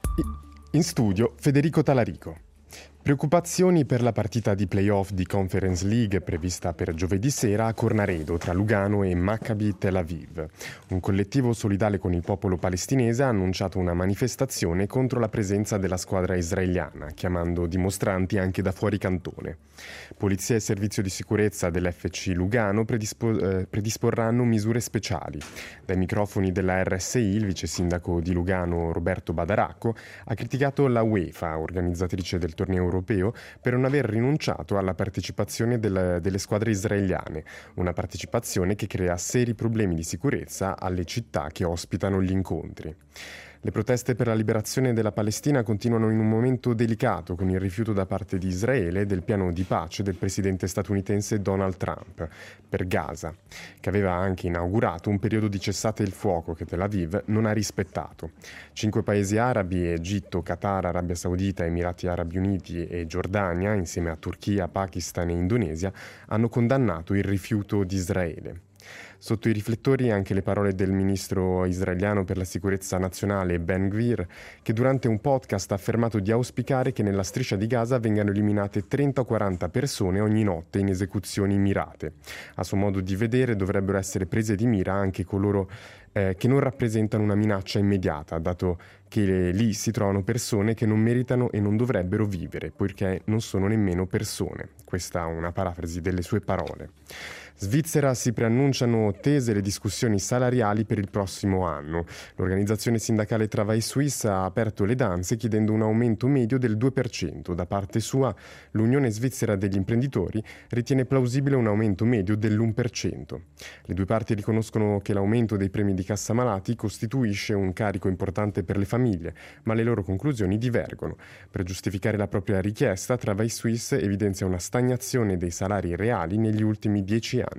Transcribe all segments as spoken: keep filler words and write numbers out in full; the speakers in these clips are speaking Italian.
In studio Federico Talarico. Preoccupazioni per la partita di play-off di Conference League prevista per giovedì sera a Cornaredo tra Lugano e Maccabi Tel Aviv. Un collettivo solidale con il popolo palestinese ha annunciato una manifestazione contro la presenza della squadra israeliana, chiamando dimostranti anche da fuori cantone. Polizia e servizio di sicurezza dell'F C Lugano predispo- eh, predisporranno misure speciali. Dai microfoni della R S I il vice sindaco di Lugano Roberto Badaracco ha criticato la UEFA, organizzatrice del torneo europeo, per non aver rinunciato alla partecipazione del, delle squadre israeliane, una partecipazione che crea seri problemi di sicurezza alle città che ospitano gli incontri. Le proteste per la liberazione della Palestina continuano in un momento delicato, con il rifiuto da parte di Israele del piano di pace del presidente statunitense Donald Trump per Gaza, che aveva anche inaugurato un periodo di cessate il fuoco che Tel Aviv non ha rispettato. Cinque paesi arabi, Egitto, Qatar, Arabia Saudita, Emirati Arabi Uniti e Giordania, insieme a Turchia, Pakistan e Indonesia, hanno condannato il rifiuto di Israele. Sotto i riflettori anche le parole del ministro israeliano per la sicurezza nazionale Ben Gvir, che durante un podcast ha affermato di auspicare che nella striscia di Gaza vengano eliminate trenta o quaranta persone ogni notte in esecuzioni mirate. A suo modo di vedere dovrebbero essere prese di mira anche coloro eh, che non rappresentano una minaccia immediata, dato che lì si trovano persone che non meritano e non dovrebbero vivere, poiché non sono nemmeno persone. Questa è una parafrasi delle sue parole. Svizzera si preannunciano tese le discussioni salariali per il prossimo anno. L'organizzazione sindacale Travail Suisse ha aperto le danze chiedendo un aumento medio del due per cento. Da parte sua, l'Unione Svizzera degli Imprenditori ritiene plausibile un aumento medio dell'uno per cento. Le due parti riconoscono che l'aumento dei premi di cassa malati costituisce un carico importante per le famiglie, ma le loro conclusioni divergono. Per giustificare la propria richiesta, Travail Suisse evidenzia una stagnazione dei salari reali negli ultimi dieci anni.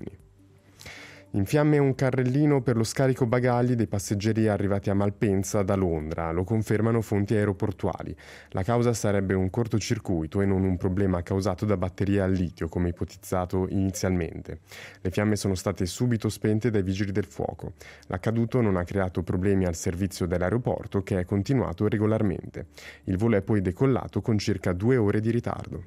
In fiamme un carrellino per lo scarico bagagli dei passeggeri arrivati a Malpensa da Londra, lo confermano fonti aeroportuali. La causa sarebbe un cortocircuito e non un problema causato da batterie al litio, come ipotizzato inizialmente. Le fiamme sono state subito spente dai vigili del fuoco. L'accaduto non ha creato problemi al servizio dell'aeroporto, che è continuato regolarmente. Il volo è poi decollato con circa due ore di ritardo.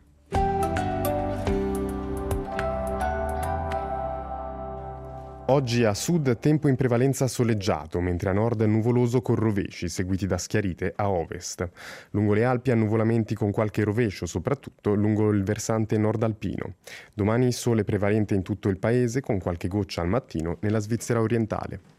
Oggi a sud tempo in prevalenza soleggiato, mentre a nord nuvoloso con rovesci, seguiti da schiarite a ovest. Lungo le Alpi annuvolamenti con qualche rovescio, soprattutto lungo il versante nord alpino. Domani sole prevalente in tutto il paese, con qualche goccia al mattino nella Svizzera orientale.